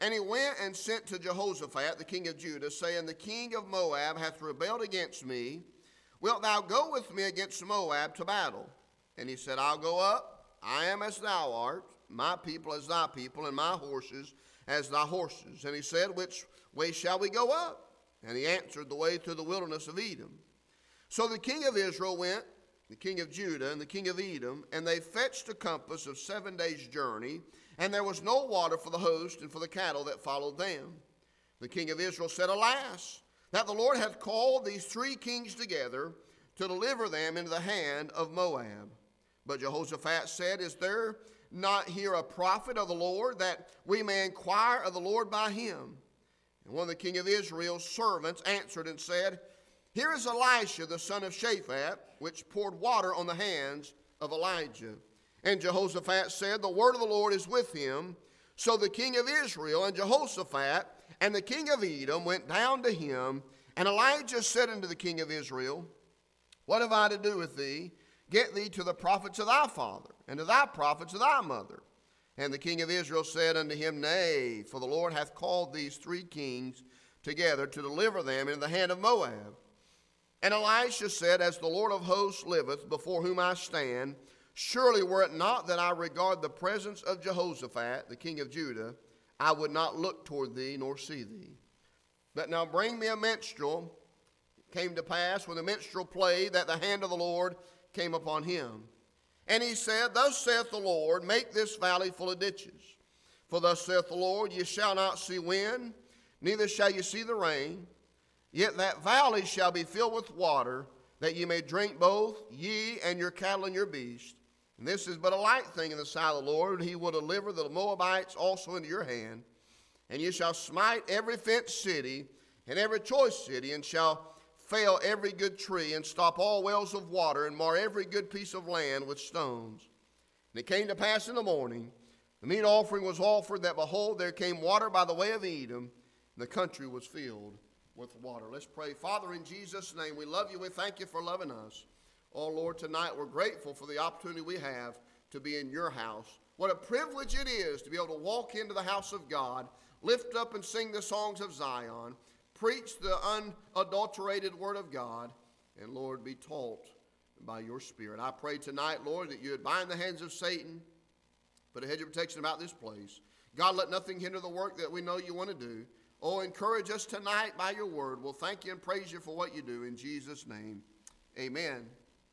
And he went and sent to Jehoshaphat, the king of Judah, saying, The king of Moab hath rebelled against me. Wilt thou go with me against Moab to battle? And he said, I'll go up. I am as thou art, my people as thy people, and my horses as thy horses. And he said, Which way shall we go up? And he answered, The way through the wilderness of Edom. So the king of Israel went, the king of Judah, and the king of Edom, and they fetched a compass of 7 days' journey, and there was no water for the host and for the cattle that followed them. The king of Israel said, Alas, that the Lord hath called these 3 kings together to deliver them into the hand of Moab. But Jehoshaphat said, Is there not here a prophet of the Lord, that we may inquire of the Lord by him? And one of the king of Israel's servants answered and said, Here is Elisha the son of Shaphat, which poured water on the hands of Elijah. And Jehoshaphat said, The word of the Lord is with him. So the king of Israel and Jehoshaphat and the king of Edom went down to him. And Elijah said unto the king of Israel, What have I to do with thee? Get thee to the prophets of thy father, and to thy prophets of thy mother. And the king of Israel said unto him, Nay, for the Lord hath called these 3 kings together to deliver them into the hand of Moab. And Elisha said, As the Lord of hosts liveth, before whom I stand, surely were it not that I regard the presence of Jehoshaphat, the king of Judah, I would not look toward thee nor see thee. But now bring me a minstrel. It came to pass, when the minstrel played, that the hand of the Lord came upon him. And he said, Thus saith the Lord, Make this valley full of ditches. For thus saith the Lord, Ye shall not see wind, neither shall ye see the rain. Yet that valley shall be filled with water, that ye may drink both, ye and your cattle and your beasts. And this is but a light thing in the sight of the Lord. He will deliver the Moabites also into your hand. And ye shall smite every fenced city, and every choice city, and shall fell every good tree, and stop all wells of water, and mar every good piece of land with stones. And it came to pass in the morning, the meat offering was offered, that behold, there came water by the way of Edom, and the country was filled with water. Let's pray. Father, in Jesus' name, we love you. We thank you for loving us. Oh, Lord, tonight we're grateful for the opportunity we have to be in your house. What a privilege it is to be able to walk into the house of God, lift up and sing the songs of Zion, preach the unadulterated word of God, and, Lord, be taught by your Spirit. I pray tonight, Lord, that you would bind the hands of Satan, put a hedge of protection about this place. God, let nothing hinder the work that we know you want to do. Oh, encourage us tonight by your word. We'll thank you and praise you for what you do. In Jesus' name, amen.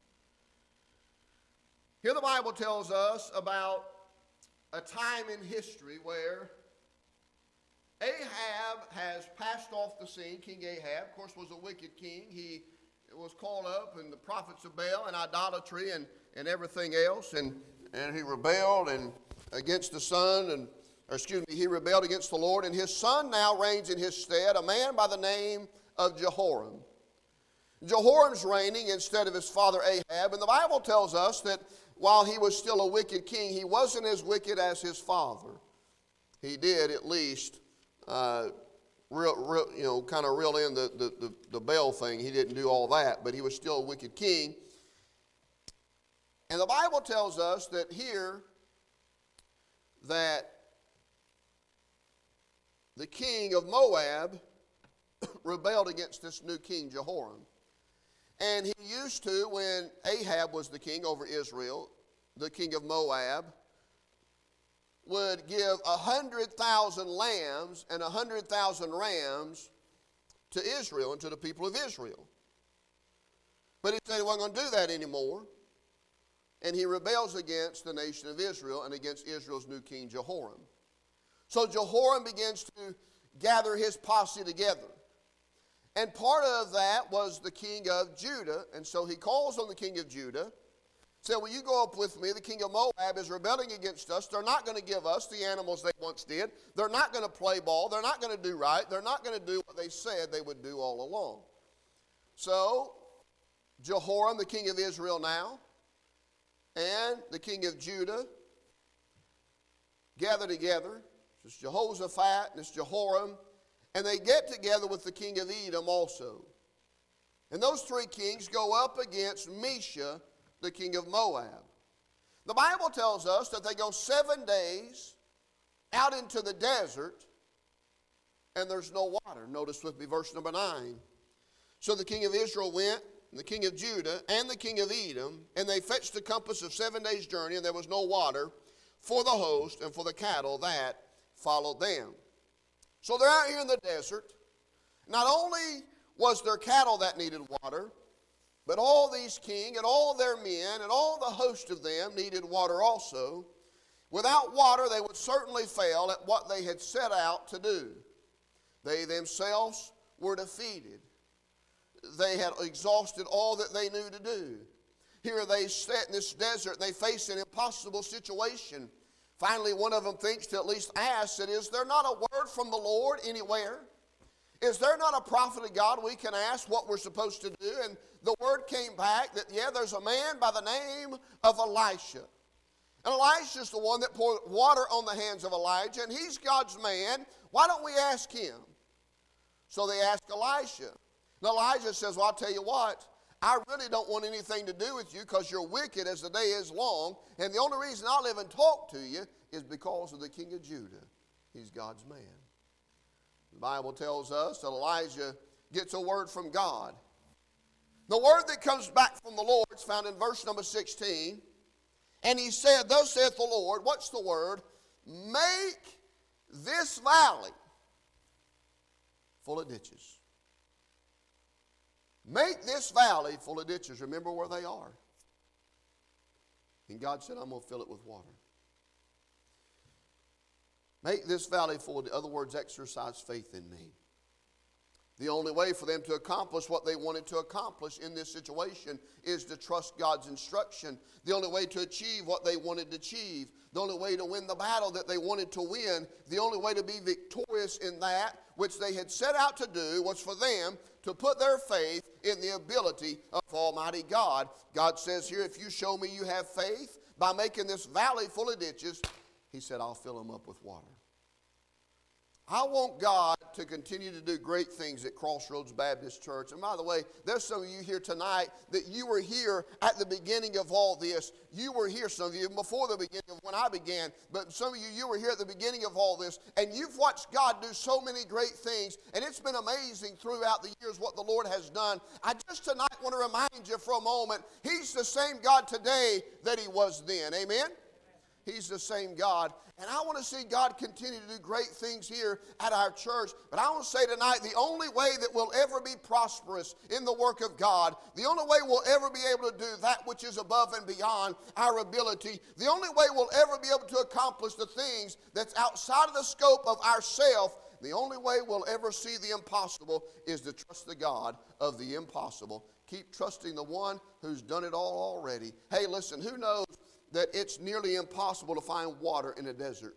Here the Bible tells us about a time in history where Ahab has passed off the scene. King Ahab, of course, was a wicked king. He was caught up in the prophets of Baal and idolatry and everything else. And he rebelled and against the son, he rebelled against the Lord. And his son now reigns in his stead, a man by the name of Jehoram. Jehoram's reigning instead of his father Ahab. And the Bible tells us that while he was still a wicked king, he wasn't as wicked as his father. He did at least kind of reel in the Baal thing. He didn't do all that, but he was still a wicked king. And the Bible tells us that here that the king of Moab rebelled against this new king, Jehoram. And he used to, when Ahab was the king over Israel, the king of Moab would give 100,000 lambs and 100,000 rams to Israel and to the people of Israel. But he said he wasn't going to do that anymore. And he rebels against the nation of Israel and against Israel's new king, Jehoram. So Jehoram begins to gather his posse together. And part of that was the king of Judah. And so he calls on the king of Judah, said, will you go up with me? The king of Moab is rebelling against us. They're not going to give us the animals they once did. They're not going to play ball. They're not going to do right. They're not going to do what they said they would do all along. So Jehoram, the king of Israel now, and the king of Judah gather together. It's Jehoshaphat and it's Jehoram. And they get together with the king of Edom also. And those 3 kings go up against Mesha, the king of Moab. The Bible tells us that they go 7 days out into the desert and there's no water. Notice with me verse number 9. So the king of Israel went, and the king of Judah, and the king of Edom, and they fetched a compass of 7 days' journey, and there was no water for the host and for the cattle that followed them. So they're out here in the desert. Not only was there cattle that needed water, but all these king and all their men and all the host of them needed water also. Without water, they would certainly fail at what they had set out to do. They themselves were defeated. They had exhausted all that they knew to do. Here they sat in this desert and they face an impossible situation. Finally, one of them thinks to at least ask that, is there not a word from the Lord anywhere? Is there not a prophet of God we can ask what we're supposed to do? And the word came back that, there's a man by the name of Elisha. And Elisha's the one that poured water on the hands of Elijah, and he's God's man. Why don't we ask him? So they ask Elisha. And Elijah says, well, I'll tell you what, I really don't want anything to do with you because you're wicked as the day is long, and the only reason I'll live and talk to you is because of the king of Judah. He's God's man. The Bible tells us that Elijah gets a word from God. The word that comes back from the Lord is found in verse number 16. And he said, thus saith the Lord, what's the word? Make this valley full of ditches. Make this valley full of ditches. Remember where they are. And God said, I'm going to fill it with water. Make this valley full. In other words, exercise faith in me. The only way for them to accomplish what they wanted to accomplish in this situation is to trust God's instruction. The only way to achieve what they wanted to achieve, the only way to win the battle that they wanted to win, the only way to be victorious in that which they had set out to do was for them to put their faith in the ability of Almighty God. God says here, if you show me you have faith by making this valley full of ditches, he said, I'll fill them up with water. I want God to continue to do great things at Crossroads Baptist Church. And by the way, there's some of you here tonight that you were here at the beginning of all this. You were here, some of you, before the beginning of when I began. But some of you, you were here at the beginning of all this. And you've watched God do so many great things. And it's been amazing throughout the years what the Lord has done. I just tonight want to remind you for a moment, He's the same God today that He was then. Amen? He's the same God. And I want to see God continue to do great things here at our church. But I want to say tonight, the only way that we'll ever be prosperous in the work of God, the only way we'll ever be able to do that which is above and beyond our ability, the only way we'll ever be able to accomplish the things that's outside of the scope of ourself, the only way we'll ever see the impossible is to trust the God of the impossible. Keep trusting the one who's done it all already. Hey, listen, who knows that it's nearly impossible to find water in a desert?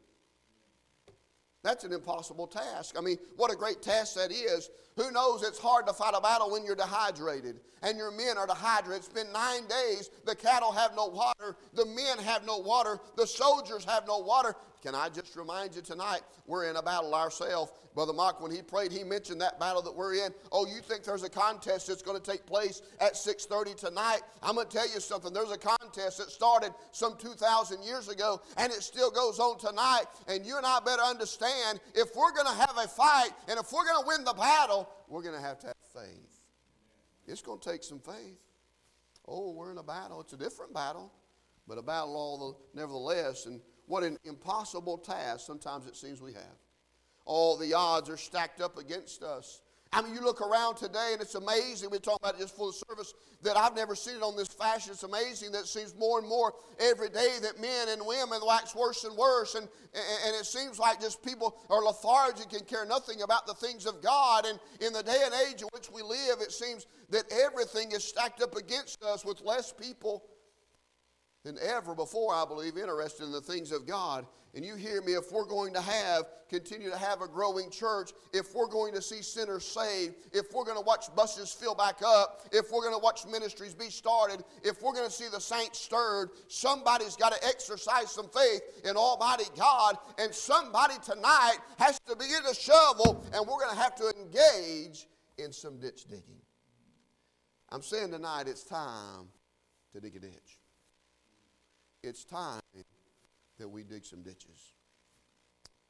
That's an impossible task. I mean, what a great task that is. Who knows it's hard to fight a battle when you're dehydrated and your men are dehydrated. It's been 9 days. The cattle have no water. The men have no water. The soldiers have no water. Can I just remind you tonight, we're in a battle ourselves. Brother Mark, when he prayed, he mentioned that battle that we're in. Oh, you think there's a contest that's going to take place at 6:30 tonight? I'm going to tell you something. There's a contest that started some 2,000 years ago, and it still goes on tonight. And you and I better understand, if we're going to have a fight, and if we're going to win the battle, we're going to have faith. It's going to take some faith. Oh, we're in a battle. It's a different battle, but a battle nevertheless. And what an impossible task sometimes it seems we have. All the odds are stacked up against us. I mean, you look around today and it's amazing. We're talking about it just for the service that I've never seen it on this fashion. It's amazing that it seems more and more every day that men and women wax worse and worse. And it seems like just people are lethargic and care nothing about the things of God. And in the day and age in which we live, it seems that everything is stacked up against us with less people than ever before, I believe, interested in the things of God. And you hear me, if we're going to continue to have a growing church, if we're going to see sinners saved, if we're going to watch buses fill back up, if we're going to watch ministries be started, if we're going to see the saints stirred, somebody's got to exercise some faith in Almighty God, and somebody tonight has to begin to shovel, and we're going to have to engage in some ditch digging. I'm saying tonight it's time to dig a ditch. It's time that we dig some ditches.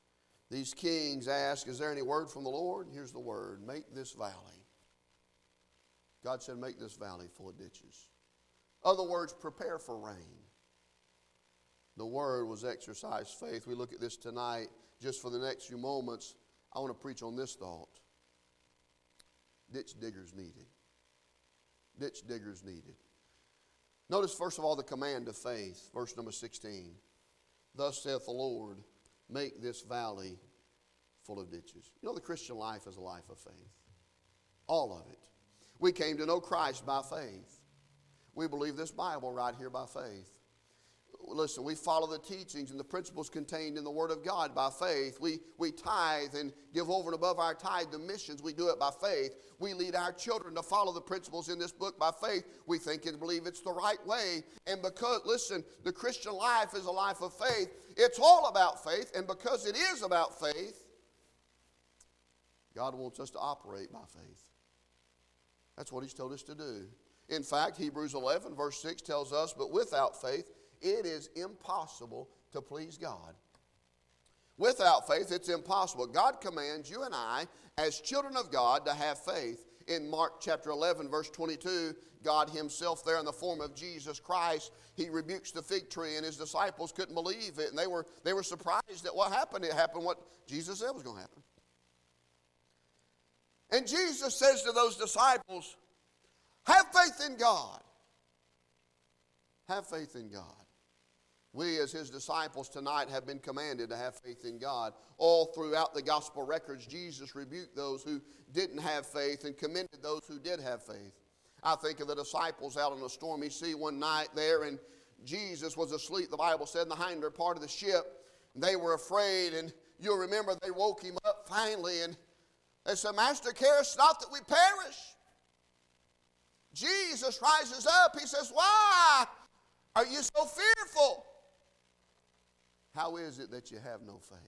These kings ask, is there any word from the Lord? Here's the word, make this valley. God said, make this valley full of ditches. Other words, prepare for rain. The word was exercise faith. We look at this tonight. Just for the next few moments, I want to preach on this thought. Ditch diggers needed. Ditch diggers needed. Notice, first of all, the command of faith. Verse number 16. Thus saith the Lord, make this valley full of ditches. You know, the Christian life is a life of faith. All of it. We came to know Christ by faith. We believe this Bible right here by faith. Listen, we follow the teachings and the principles contained in the Word of God by faith. We tithe and give over and above our tithe to missions. We do it by faith. We lead our children to follow the principles in this book by faith. We think and believe it's the right way. And because, listen, the Christian life is a life of faith. It's all about faith. And because it is about faith, God wants us to operate by faith. That's what He's told us to do. In fact, Hebrews 11 verse 6 tells us, but without faith, it is impossible to please God. Without faith, it's impossible. God commands you and I, as children of God, to have faith. In Mark chapter 11, verse 22, God Himself there in the form of Jesus Christ, He rebukes the fig tree, and His disciples couldn't believe it, and they were surprised at what happened. It happened what Jesus said was going to happen. And Jesus says to those disciples, have faith in God. Have faith in God. We as His disciples tonight have been commanded to have faith in God. All throughout the gospel records, Jesus rebuked those who didn't have faith and commended those who did have faith. I think of the disciples out on a stormy sea one night there, and Jesus was asleep, the Bible said, in the hinder part of the ship. They were afraid, and you'll remember they woke Him up finally, and they said, Master, carest not that we perish? Jesus rises up. He says, why are you so fearful? How is it that you have no faith?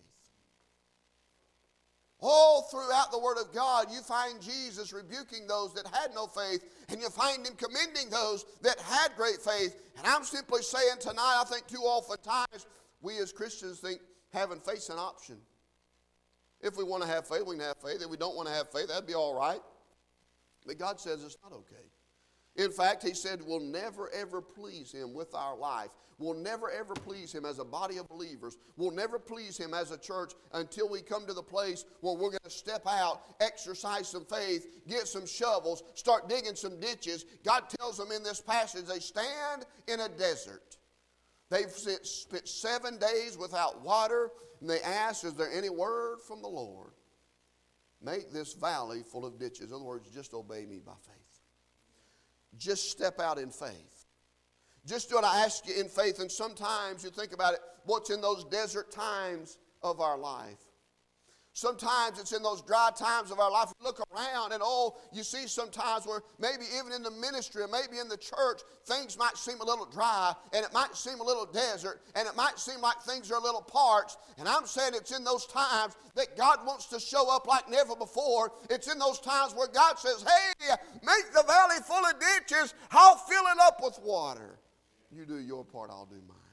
All throughout the Word of God, you find Jesus rebuking those that had no faith, and you find Him commending those that had great faith. And I'm simply saying tonight, I think too often times we as Christians think having faith's an option. If we want to have faith, we can have faith. If we don't want to have faith, that'd be all right. But God says it's not okay. In fact, He said we'll never ever please Him with our life. We'll never ever please Him as a body of believers. We'll never please Him as a church until we come to the place where we're going to step out, exercise some faith, get some shovels, start digging some ditches. God tells them in this passage they stand in a desert. They've spent 7 days without water, and they ask, is there any word from the Lord? Make this valley full of ditches. In other words, just obey me by faith. Just step out in faith. Just do what I ask you in faith. And sometimes you think about it, what's in those desert times of our life? Sometimes it's in those dry times of our life. You look around and you see sometimes where maybe even in the ministry or maybe in the church, things might seem a little dry and it might seem a little desert and it might seem like things are a little parched. And I'm saying it's in those times that God wants to show up like never before. It's in those times where God says, hey, make the valley full of ditches. I'll fill it up with water. You do your part, I'll do mine.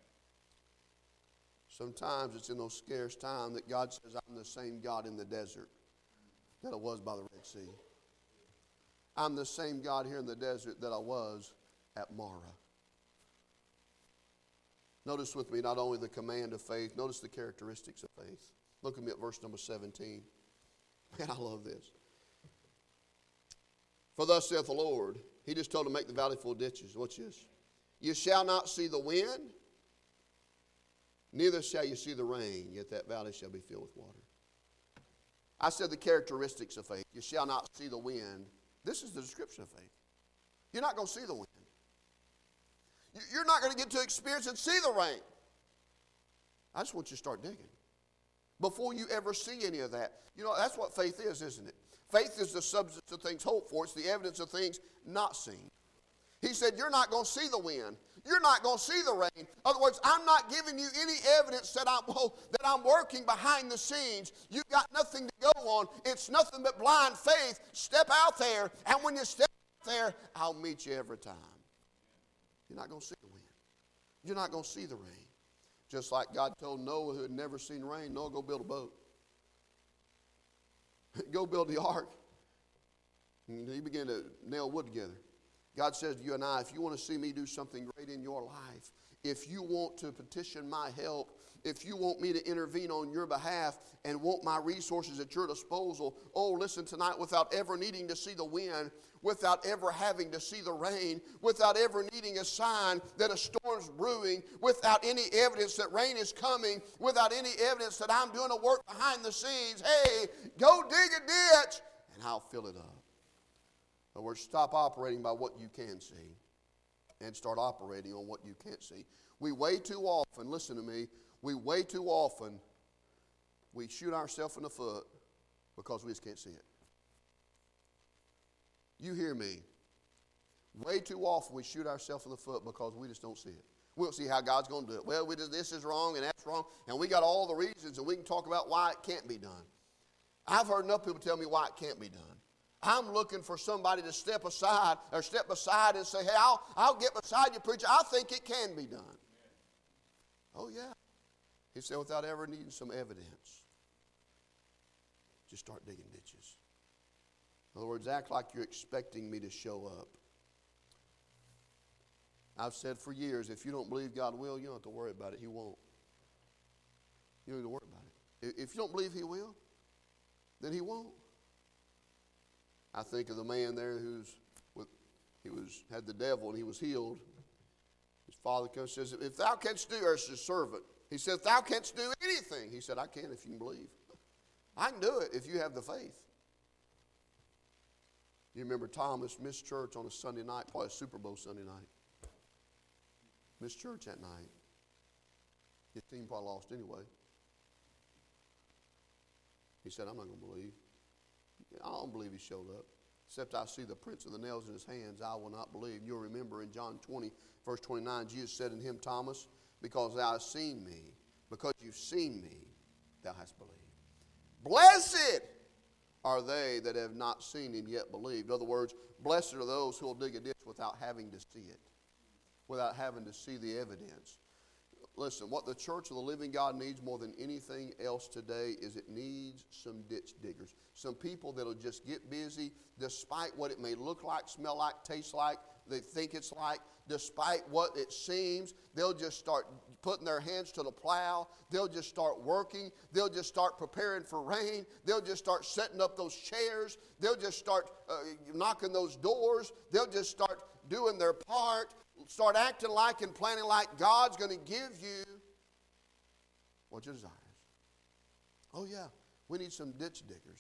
Sometimes it's in those scarce times that God says, I'm the same God in the desert that I was by the Red Sea. I'm the same God here in the desert that I was at Marah. Notice with me not only the command of faith, notice the characteristics of faith. Look at me at verse number 17. Man, I love this. For thus saith the Lord, He just told him to make the valley full of ditches. Watch this. You shall not see the wind, neither shall you see the rain, yet that valley shall be filled with water. I said the characteristics of faith. You shall not see the wind. This is the description of faith. You're not going to see the wind. You're not going to get to experience and see the rain. I just want you to start digging. Before you ever see any of that. You know, that's what faith is, isn't it? Faith is the substance of things hoped for. It's the evidence of things not seen. He said, you're not going to see the wind. You're not going to see the rain. In other words, I'm not giving you any evidence that I'm working behind the scenes. You've got nothing to go on. It's nothing but blind faith. Step out there, and when you step out there, I'll meet you every time. You're not going to see the wind. You're not going to see the rain. Just like God told Noah, who had never seen rain, Noah, go build a boat. go build the ark. And he began to nail wood together. God says to you and I, if you want to see me do something great in your life, if you want to petition my help, if you want me to intervene on your behalf and want my resources at your disposal, oh, listen tonight, without ever needing to see the wind, without ever having to see the rain, without ever needing a sign that a storm's brewing, without any evidence that rain is coming, without any evidence that I'm doing a work behind the scenes, hey, go dig a ditch and I'll fill it up. In other words, stop operating by what you can see and start operating on what you can't see. We way too often, listen to me, we shoot ourselves in the foot because we just can't see it. You hear me. Way too often we shoot ourselves in the foot because we just don't see it. We don't see how God's going to do it. Well, this is wrong and that's wrong, and we got all the reasons, and we can talk about why it can't be done. I've heard enough people tell me why it can't be done. I'm looking for somebody to step aside and say, hey, I'll get beside you, preacher. I think it can be done. Oh, yeah. He said, without ever needing some evidence, just start digging ditches. In other words, act like you're expecting me to show up. I've said for years, if you don't believe God will, you don't have to worry about it. He won't. You don't need to worry about it. If you don't believe He will, then He won't. I think of the man there had the devil and he was healed. His father comes and says, if thou canst do, or his servant, he said, if thou canst do anything. He said, I can if you can believe. I can do it if you have the faith. You remember Thomas missed church on a Sunday night, probably a Super Bowl Sunday night. Missed church that night. His team probably lost anyway. He said, I'm not going to believe. I don't believe He showed up. Except I see the prints of the nails in His hands, I will not believe. You'll remember in John 20, verse 29, Jesus said in Him, Thomas, because thou hast seen me, because you've seen me, thou hast believed. Blessed are they that have not seen and yet believed. In other words, blessed are those who will dig a ditch without having to see it, without having to see the evidence. Listen, what the church of the living God needs more than anything else today is it needs some ditch diggers. Some people that will just get busy despite what it may look like, smell like, taste like, they think it's like, despite what it seems. They'll just start putting their hands to the plow. They'll just start working. They'll just start preparing for rain. They'll just start setting up those chairs. They'll just start knocking those doors. They'll just start doing their part. Start acting like and planning like God's going to give you what your desires. Oh, yeah, we need some ditch diggers.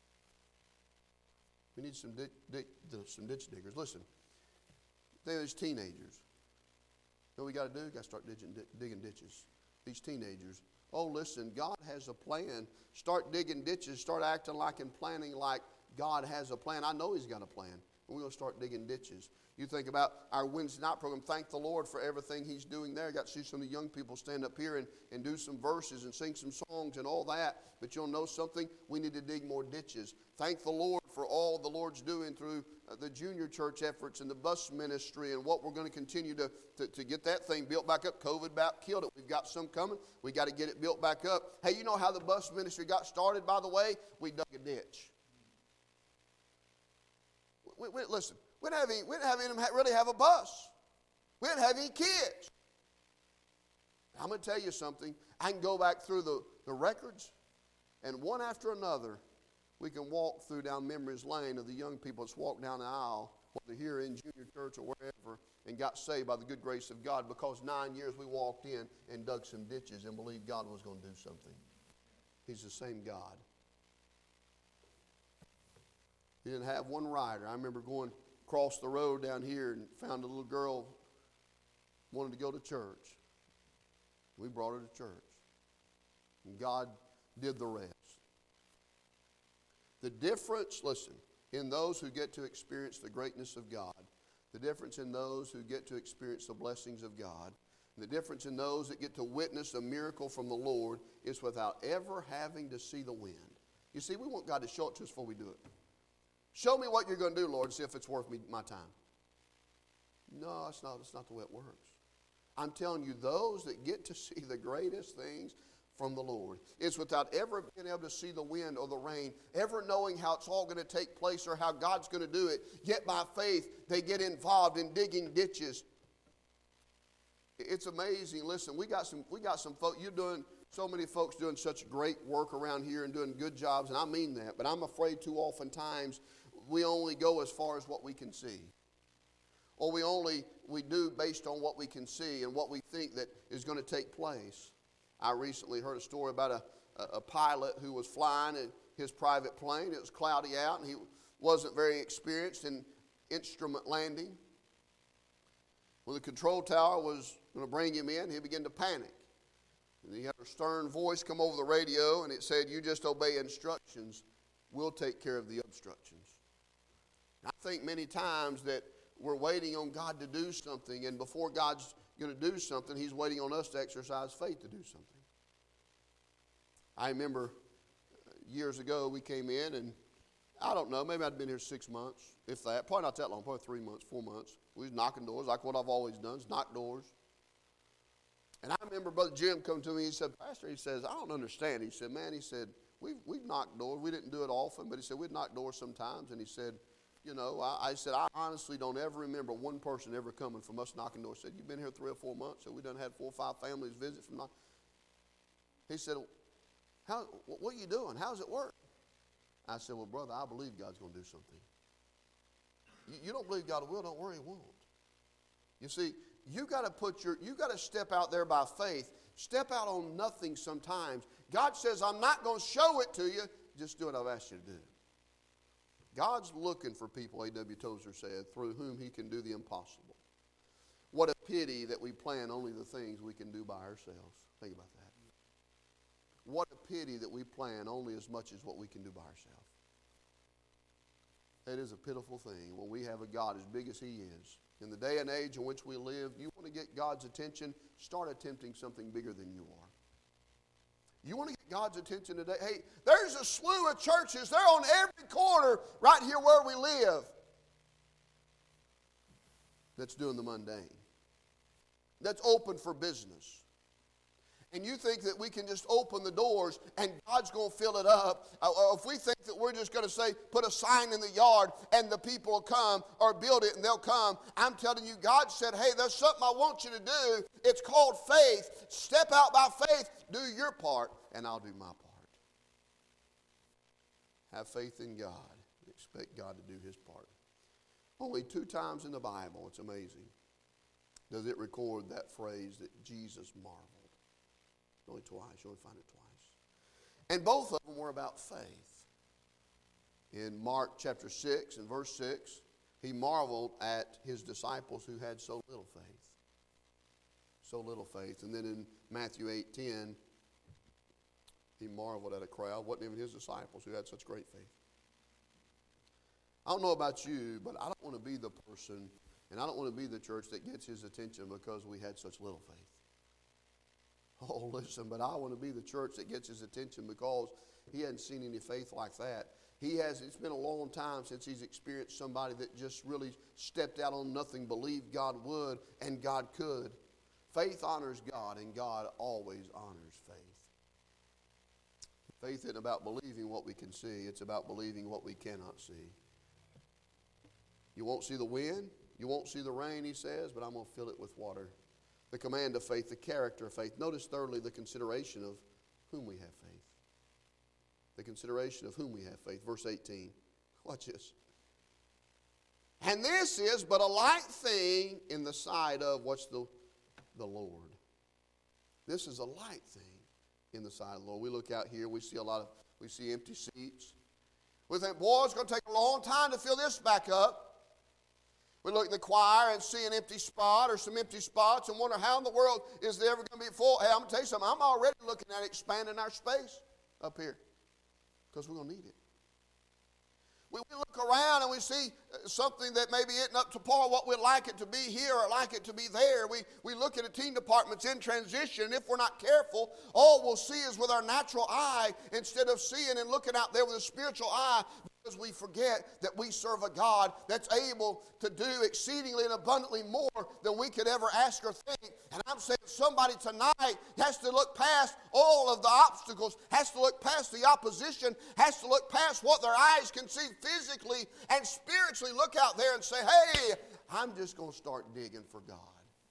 We need some ditch diggers. Listen, there's teenagers. You know what we got to do? We got to start digging ditches. These teenagers. Oh, listen, God has a plan. Start digging ditches. Start acting like and planning like God has a plan. I know He's got a plan. And we're going to start digging ditches. You think about our Wednesday night program. Thank the Lord for everything He's doing there. Got to see some of the young people stand up here and do some verses and sing some songs and all that. But you'll know something? We need to dig more ditches. Thank the Lord for all the Lord's doing through the junior church efforts and the bus ministry and what we're going to continue to get that thing built back up. COVID about killed it. We've got some coming. We got to get it built back up. Hey, you know how the bus ministry got started, by the way? We dug a ditch. Listen. We didn't really have a bus. We didn't have any kids. I'm going to tell you something. I can go back through the records, and one after another, we can walk through down memory's lane of the young people that's walked down the aisle, whether here in junior church or wherever, and got saved by the good grace of God because 9 years we walked in and dug some ditches and believed God was going to do something. He's the same God. He didn't have one rider. I remember going across the road down here and found a little girl wanted to go to church. We brought her to church. And God did the rest. The difference, listen, in those who get to experience the greatness of God, the difference in those who get to experience the blessings of God, the difference in those that get to witness a miracle from the Lord is without ever having to see the wind. You see, we want God to show it to us before we do it. Show me what you're going to do, Lord, and see if it's worth my time. No, it's not the way it works. I'm telling you, those that get to see the greatest things from the Lord. It's without ever being able to see the wind or the rain, ever knowing how it's all going to take place or how God's going to do it. Yet by faith, they get involved in digging ditches. It's amazing. Listen, we got some folks. So many folks doing such great work around here and doing good jobs, and I mean that. But I'm afraid too often times we only go as far as what we can see. Or we do based on what we can see and what we think that is going to take place. I recently heard a story about a pilot who was flying in his private plane. It was cloudy out, and he wasn't very experienced in instrument landing. When the control tower was going to bring him in, he began to panic. And he had a stern voice come over the radio, and it said, "You just obey instructions. We'll take care of the obstructions." I think many times that we're waiting on God to do something, and before God's going to do something, He's waiting on us to exercise faith to do something. I remember years ago we came in, and I don't know, maybe I'd been here 6 months, if that. Probably not that long, probably 3 months, 4 months. We was knocking doors like what I've always done, is knock doors. And I remember Brother Jim come to me, he said, "Pastor," he says, "I don't understand." He said, "Man," he said, we've knocked doors. We didn't do it often, but he said, we'd knock doors sometimes. And he said, I said, "I honestly don't ever remember one person ever coming from us knocking doors." Said, "You've been here 3 or 4 months?" So we done had 4 or 5 families visit from knocking. He said, "What are you doing? How does it work?" I said, "Well, brother, I believe God's going to do something." You don't believe God will, don't worry, He won't. You see, you got to step out there by faith. Step out on nothing sometimes. God says, "I'm not going to show it to you. Just do what I've asked you to do." God's looking for people, A.W. Tozer said, through whom He can do the impossible. What a pity that we plan only the things we can do by ourselves. Think about that. What a pity that we plan only as much as what we can do by ourselves. It is a pitiful thing when we have a God as big as He is. In the day and age in which we live, you want to get God's attention, start attempting something bigger than you are. You want to get God's attention today? Hey, there's a slew of churches. They're on every corner right here where we live that's doing the mundane, that's open for business. And you think that we can just open the doors and God's going to fill it up. Or if we think that we're just going to say, put a sign in the yard and the people will come, or build it and they'll come. I'm telling you, God said, "Hey, there's something I want you to do. It's called faith. Step out by faith. Do your part and I'll do my part." Have faith in God. Expect God to do His part. Only 2 times in the Bible, it's amazing, does it record that phrase that Jesus marveled. Only twice. You only find it twice. And both of them were about faith. In Mark chapter 6 and verse 6, He marveled at His disciples who had so little faith. So little faith. And then in Matthew 8:10, He marveled at a crowd. Wasn't even His disciples who had such great faith. I don't know about you, but I don't want to be the person, and I don't want to be the church that gets His attention because we had such little faith. Oh, listen, but I want to be the church that gets His attention because He hadn't seen any faith like that. It's been a long time since He's experienced somebody that just really stepped out on nothing, believed God would, and God could. Faith honors God, and God always honors faith. Faith isn't about believing what we can see. It's about believing what we cannot see. You won't see the wind. You won't see the rain, He says, but I'm going to fill it with water. The command of faith, the character of faith. Notice thirdly the consideration of whom we have faith. The consideration of whom we have faith. Verse 18. Watch this. "And this is but a light thing in the sight of," what's the Lord. This is a light thing in the sight of the Lord. We look out here, we see empty seats. We think, boy, it's going to take a long time to fill this back up. We look in the choir and see an empty spot or some empty spots and wonder how in the world is there ever going to be full. Hey, I'm going to tell you something. I'm already looking at expanding our space up here because we're going to need it. We look look around and we see something that maybe isn't up to par what we'd like it to be here or like it to be there. We look at a teen department's in transition, and if we're not careful, all we'll see is with our natural eye instead of seeing and looking out there with a spiritual eye, because we forget that we serve a God that's able to do exceedingly and abundantly more than we could ever ask or think. And I'm saying somebody tonight has to look past all of the obstacles, has to look past the opposition, has to look past what their eyes can see physically and spiritually look out there and say, hey, I'm just going to start digging for God.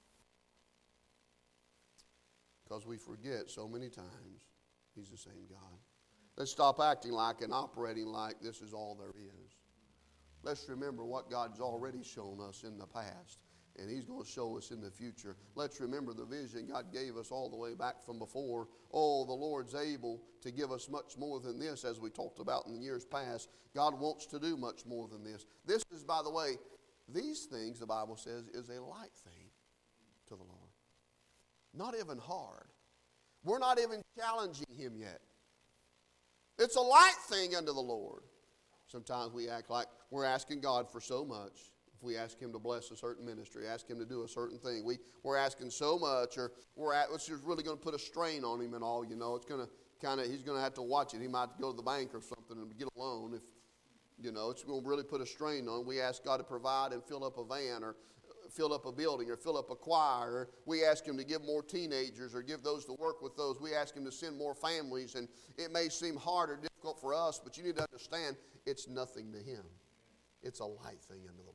Because we forget so many times He's the same God. Let's stop acting like and operating like this is all there is. Let's remember what God's already shown us in the past, and He's going to show us in the future. Let's remember the vision God gave us all the way back from before. Oh, the Lord's able to give us much more than this, as we talked about in the years past. God wants to do much more than this. This is, by the way, these things, the Bible says, is a light thing to the Lord. Not even hard. We're not even challenging Him yet. It's a light thing unto the Lord. Sometimes we act like we're asking God for so much. If we ask Him to bless a certain ministry, ask Him to do a certain thing, we're asking so much, or it's just really going to put a strain on Him and all. You know, it's going to He's going to have to watch it. He might go to the bank or something and get a loan. If it's going to really put a strain on Him. We ask God to provide and fill up a van, or fill up a building, or fill up a choir, or we ask Him to give more teenagers or give those to work with those. We ask Him to send more families, and it may seem hard or difficult for us, but you need to understand it's nothing to Him. It's a light thing unto the Lord.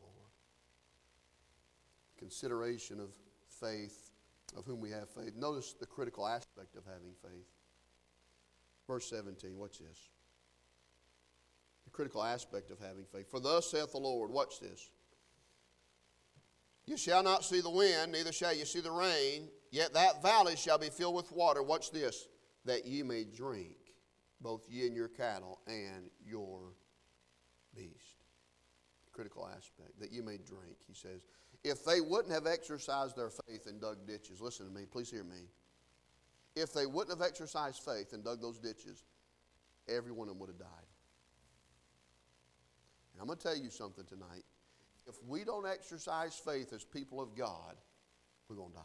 Consideration of faith, of whom we have faith. Notice the critical aspect of having faith. Verse 17, watch this. The critical aspect of having faith. For thus saith the Lord, watch this. You shall not see the wind, neither shall you see the rain, yet that valley shall be filled with water. Watch this. That ye may drink, both ye and your cattle and your beast. Critical aspect. That you may drink, he says. If they wouldn't have exercised their faith and dug ditches, listen to me, please hear me. If they wouldn't have exercised faith and dug those ditches, every one of them would have died. And I'm going to tell you something tonight. If we don't exercise faith as people of God, we're going to die.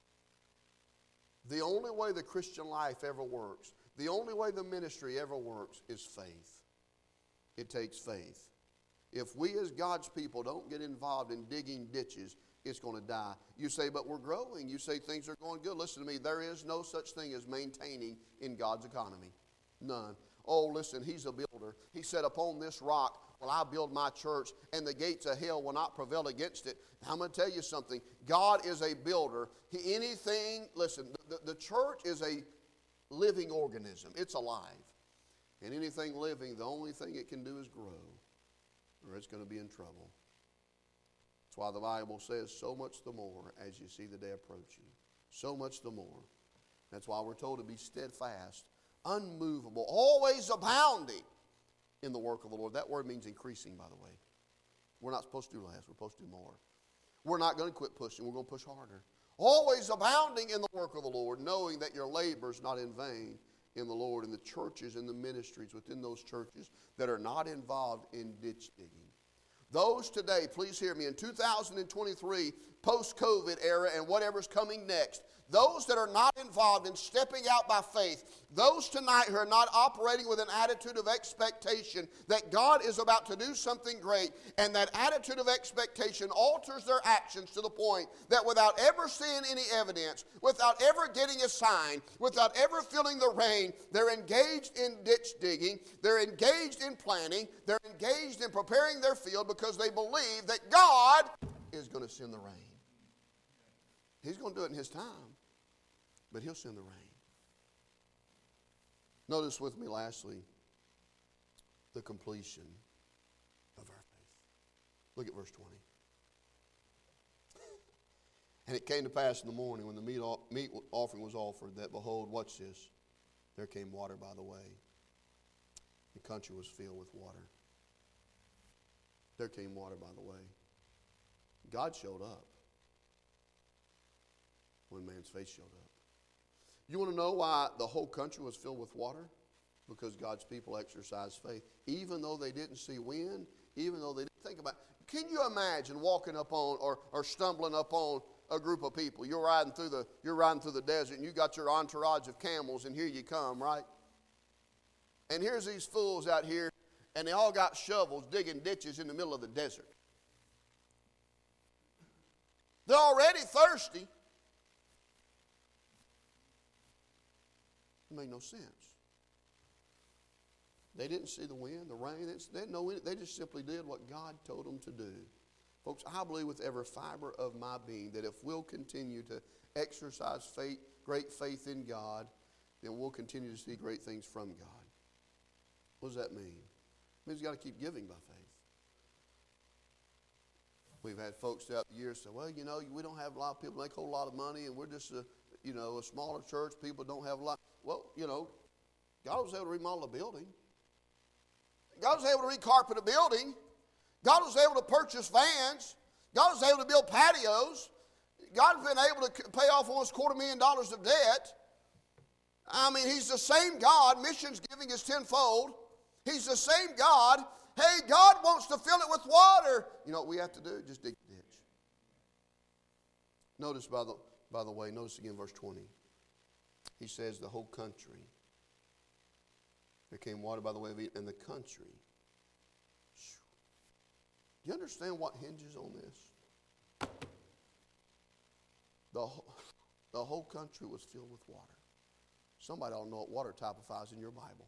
The only way the Christian life ever works, the only way the ministry ever works is faith. It takes faith. If we as God's people don't get involved in digging ditches, it's going to die. You say, but we're growing. You say things are going good. Listen to me. There is no such thing as maintaining in God's economy. None. Oh, listen, He's a builder. He said, upon this rock will I build my church, and the gates of hell will not prevail against it. Now, I'm going to tell you something. God is a builder. The church is a living organism. It's alive. And anything living, the only thing it can do is grow, or it's going to be in trouble. That's why the Bible says, so much the more as you see the day approaching. So much the more. That's why we're told to be steadfast, unmovable, always abounding in the work of the Lord. That word means increasing, by the way. We're not supposed to do less. We're supposed to do more. We're not going to quit pushing. We're going to push harder. Always abounding in the work of the Lord, knowing that your labor is not in vain in the Lord. And the churches and the ministries within those churches that are not involved in ditch digging. Those today, please hear me, in 2023, post-COVID era and whatever's coming next, those that are not involved in stepping out by faith, those tonight who are not operating with an attitude of expectation that God is about to do something great, and that attitude of expectation alters their actions to the point that without ever seeing any evidence, without ever getting a sign, without ever feeling the rain, they're engaged in ditch digging, they're engaged in planting, they're engaged in preparing their field because they believe that God is going to send the rain. He's going to do it in His time, but He'll send the rain. Notice with me, lastly, the completion of our faith. Look at verse 20. And it came to pass in the morning when the meat offering was offered that, behold, watch this, there came water by the way. The country was filled with water. There came water by the way. God showed up when man's faith showed up. You want to know why the whole country was filled with water? Because God's people exercised faith. Even though they didn't see wind, even though they didn't think about it. Can you imagine walking up on or stumbling up on a group of people? You're riding through the desert and you got your entourage of camels and here you come, right? And here's these fools out here and they all got shovels digging ditches in the middle of the desert. They're already thirsty. It made no sense. They didn't see the wind, the rain. They didn't know it. They just simply did what God told them to do. Folks, I believe with every fiber of my being that if we'll continue to exercise faith, great faith in God, then we'll continue to see great things from God. What does that mean? It means you've got to keep giving by faith. We've had folks throughout the years say, well, we don't have a lot of people make a whole lot of money, and we're just a smaller church. People don't have a lot. Well, God was able to remodel a building. God was able to recarpet a building. God was able to purchase vans. God was able to build patios. God's been able to pay off almost $250,000 of debt. I mean, He's the same God. Missions giving is tenfold. He's the same God. Hey, God wants to fill it with water. You know what we have to do? Just dig the ditch. Notice, by the way, notice again verse 20. He says the whole country. There came water by the way of it in the country. Do you understand what hinges on this? The whole country was filled with water. Somebody ought to know what water typifies in your Bible.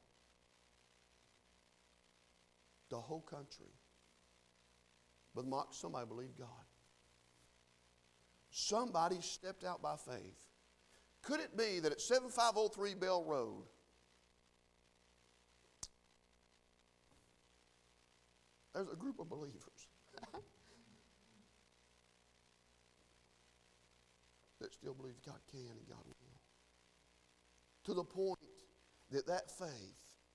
The whole country. But Mark, somebody believed God. Somebody stepped out by faith. Could it be that at 7503 Bell Road, there's a group of believers that still believe God can and God will? To the point that faith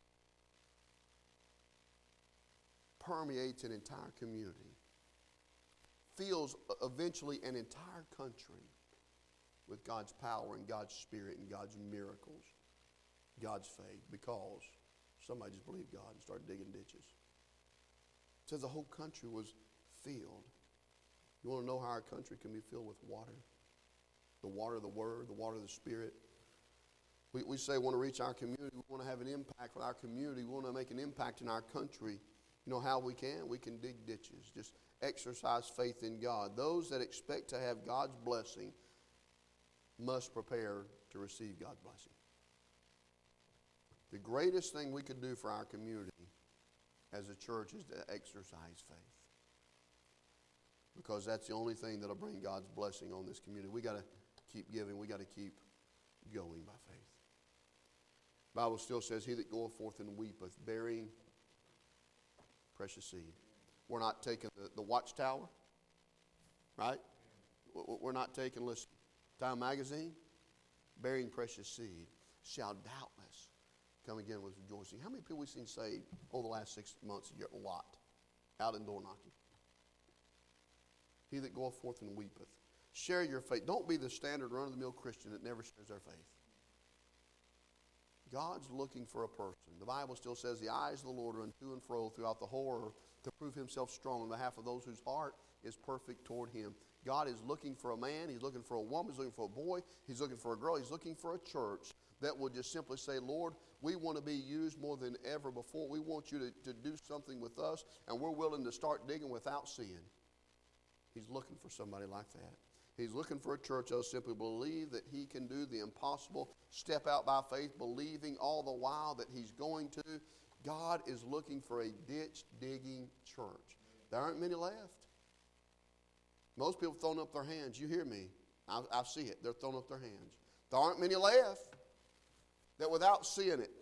permeates an entire community, fills eventually an entire country with God's power and God's Spirit and God's miracles, God's faith, because somebody just believed God and started digging ditches. It says the whole country was filled. You want to know how our country can be filled with water? The water of the Word, the water of the Spirit. We say we want to reach our community. We want to have an impact with our community. We want to make an impact in our country. You know how we can? We can dig ditches. Just exercise faith in God. Those that expect to have God's blessing must prepare to receive God's blessing. The greatest thing we could do for our community as a church is to exercise faith. Because that's the only thing that will bring God's blessing on this community. We got to keep giving. We got to keep going by faith. The Bible still says, he that goeth forth and weepeth, bearing precious seed. We're not taking the watchtower, right? We're not taking, listen, Time Magazine, bearing precious seed, shall doubtless come again with rejoicing. How many people we've seen saved over the last 6 months? A lot. Out in door knocking. He that goeth forth and weepeth. Share your faith. Don't be the standard run-of-the-mill Christian that never shares their faith. God's looking for a person. The Bible still says the eyes of the Lord run to and fro throughout the whole earth to prove himself strong on behalf of those whose heart is perfect toward him. God is looking for a man. He's looking for a woman. He's looking for a boy. He's looking for a girl. He's looking for a church that will just simply say, Lord, we want to be used more than ever before. We want you to do something with us, and we're willing to start digging without seeing. He's looking for somebody like that. He's looking for a church that will simply believe that he can do the impossible, step out by faith, believing all the while that he's going to. God is looking for a ditch-digging church. There aren't many left. Most people have thrown up their hands. You hear me. I see it. They're throwing up their hands. There aren't many left that without seeing it,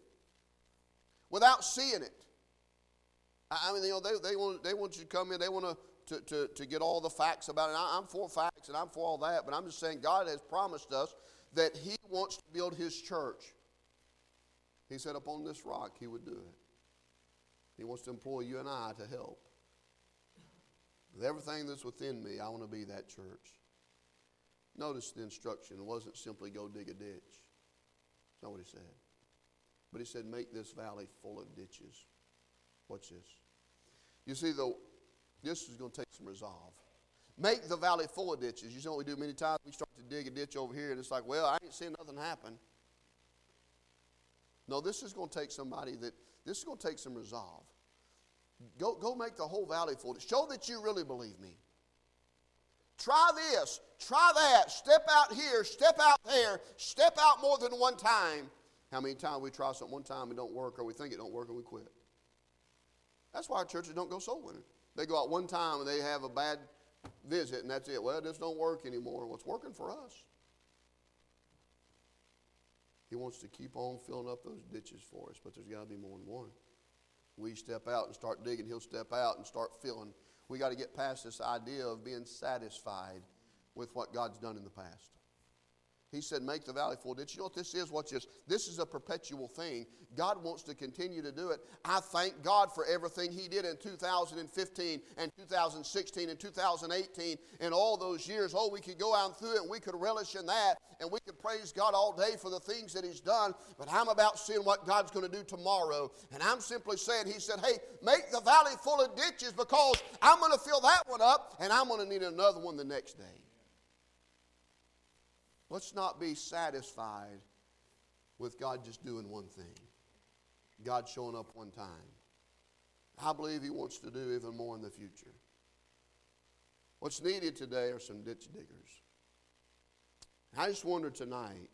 I mean, they want you to come in. They want to get all the facts about it. I'm for facts and I'm for all that, but I'm just saying God has promised us that he wants to build his church. He said upon this rock he would do it. He wants to employ you and I to help. With everything that's within me, I want to be that church. Notice the instruction. It wasn't simply go dig a ditch. That's not what he said. But he said, make this valley full of ditches. Watch this. You see, though, this is going to take some resolve. Make the valley full of ditches. You know what we do many times? We start to dig a ditch over here, and it's like, well, I ain't seeing nothing happen. No, this is going to take this is going to take some resolve. Go make the whole valley full. Show that you really believe me. Try this, try that, step out here, step out there, step out more than one time. How many times we try something one time and it don't work, or we think it don't work and we quit? That's why our churches don't go soul winning. They go out one time and they have a bad visit and that's it. Well, this don't work anymore. What's working for us? He wants to keep on filling up those ditches for us, but there's got to be more than one. We step out and start digging, he'll step out and start filling. We got to get past this idea of being satisfied with what God's done in the past. He said, make the valley full ditch. You know what this is? Watch this. This is a perpetual thing. God wants to continue to do it. I thank God for everything he did in 2015 and 2016 and 2018 and all those years. Oh, we could go out through it and we could relish in that and we could praise God all day for the things that he's done. But I'm about seeing what God's going to do tomorrow. And I'm simply saying, he said, hey, make the valley full of ditches because I'm going to fill that one up and I'm going to need another one the next day. Let's not be satisfied with God just doing one thing. God showing up one time. I believe he wants to do even more in the future. What's needed today are some ditch diggers. I just wonder tonight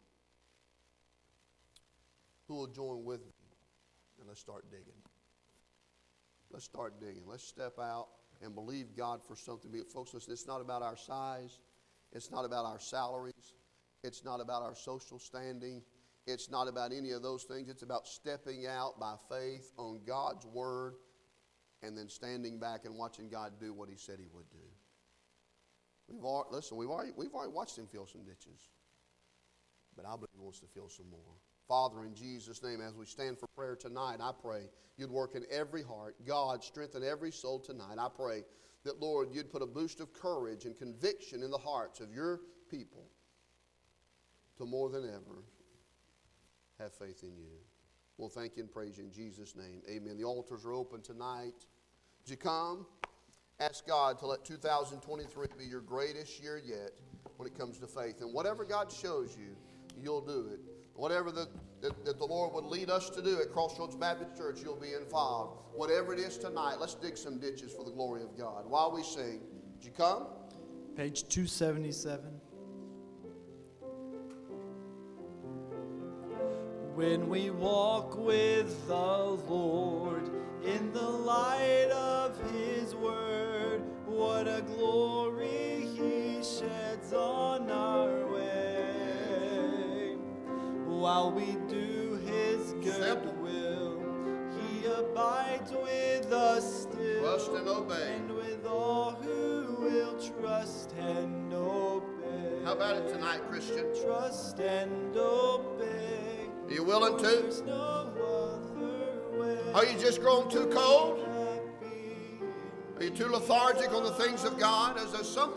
who will join with me and let's start digging. Let's start digging. Let's step out and believe God for something. Folks, listen, it's not about our size. It's not about our salaries. It's not about our social standing. It's not about any of those things. It's about stepping out by faith on God's word and then standing back and watching God do what he said he would do. We've already watched him fill some ditches. But I believe he wants to fill some more. Father, in Jesus' name, as we stand for prayer tonight, I pray you'd work in every heart. God, strengthen every soul tonight. I pray that, Lord, you'd put a boost of courage and conviction in the hearts of your people to more than ever have faith in you. We'll thank you and praise you in Jesus' name. Amen. The altars are open tonight. As you come, ask God to let 2023 be your greatest year yet when it comes to faith. And whatever God shows you, you'll do it. Whatever that the Lord would lead us to do at Crossroads Baptist Church, you'll be involved. Whatever it is tonight, let's dig some ditches for the glory of God. While we sing, did you come? Page 277. When we walk with the Lord in the light of his word, what a glory he sheds on our way. While we do his good will, he abides with us still. Trust and obey. And with all who will trust and obey. How about it tonight, Christian? Trust and obey. Are you willing to? No Are you just grown too cold? Are you too lethargic on the things of God? Is there something